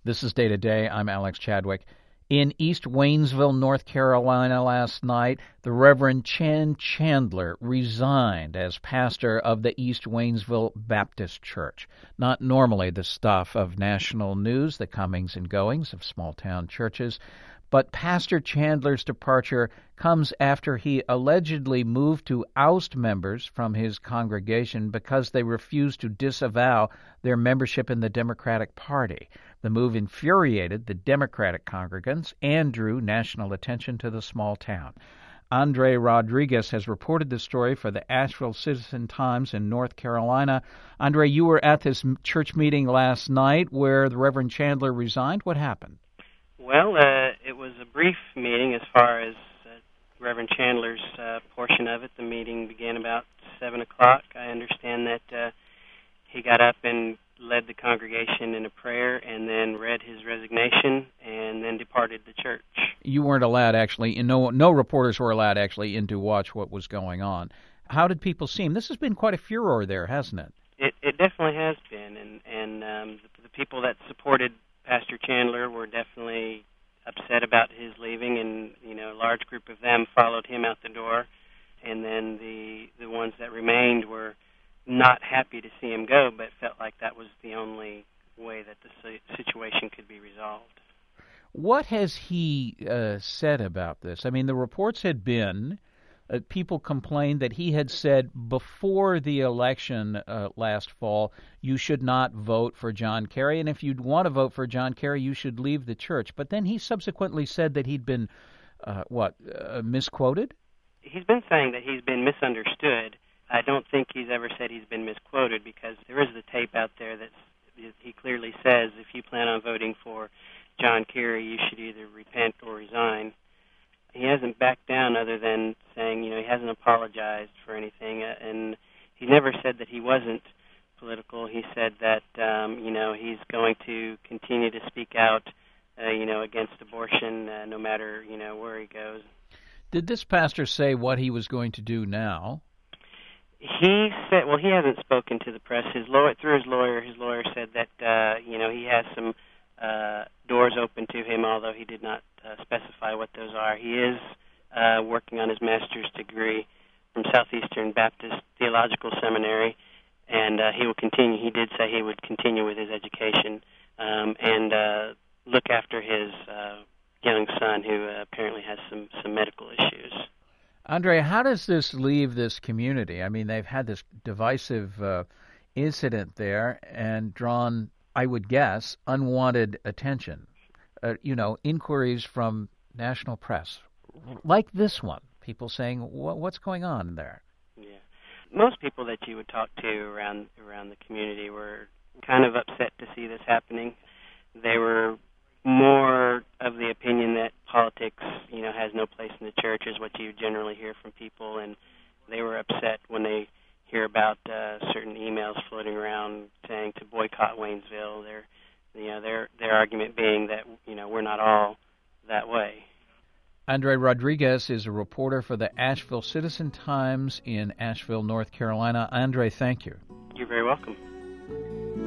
This is Day to Day. I'm Alex Chadwick. In East Waynesville, North Carolina last night, the Reverend Chan Chandler resigned as pastor of the East Waynesville Baptist Church. Not normally the stuff of national news, the comings and goings of small-town churches, but Pastor Chandler's departure comes after he allegedly moved to oust members from his congregation because they refused to disavow their membership in the Democratic Party. The move infuriated the Democratic congregants and drew national attention to the small town. Andre Rodriguez has reported the story for the Asheville Citizen-Times in North Carolina. Andre, you were at this church meeting last night where the Reverend Chandler resigned. What happened? Well, it was a brief meeting as far as Reverend Chandler's portion of it. The meeting began about 7 o'clock. I understand that he got up and led the congregation in a prayer and then read his resignation and then departed the church. You weren't allowed actually, no reporters were allowed actually in to watch what was going on. How did people see him? This has been quite a furor there, hasn't it? It definitely has been, and the people that supported Pastor Chandler were definitely upset about his leaving, and a large group of them followed him out the door, and then the ones that remained were not happy to see him go, but felt like that was the only way that the situation could be resolved. What has he said about this? I mean, the reports had been, people complained that he had said before the election last fall, you should not vote for John Kerry, and if you'd want to vote for John Kerry, you should leave the church. But then he subsequently said that he'd been, misquoted? He's been saying that he's been misunderstood. I don't think he's ever said he's been misquoted, because there is the tape out there that he clearly says if you plan on voting for John Kerry, you should either repent or resign. He hasn't backed down other than saying, he hasn't apologized for anything, and he never said that he wasn't political. He said that, he's going to continue to speak out, against abortion, no matter, where he goes. Did this pastor say what he was going to do now? He said, well, he hasn't spoken to the press. Through his lawyer said that, he has some doors open to him, although he did not specify what those are. He is working on his master's degree from Southeastern Baptist Theological Seminary, and he will continue. He did say he would continue with his education and look after his young son, who apparently has some medical issues. Andre, how does this leave this community? I mean, they've had this divisive incident there and drawn, I would guess, unwanted attention. Inquiries from national press, like this one, people saying, what's going on there? Yeah. Most people that you would talk to around the community were kind of upset to see this happening. They were more of the opinion that politics, has no place in the church, is what you generally hear from people, and they were upset when they hear about certain emails floating around saying to boycott Waynesville. Their argument being that we're not all that way. Andre Rodriguez is a reporter for the Asheville Citizen-Times in Asheville, North Carolina. Andre, thank you. You're very welcome.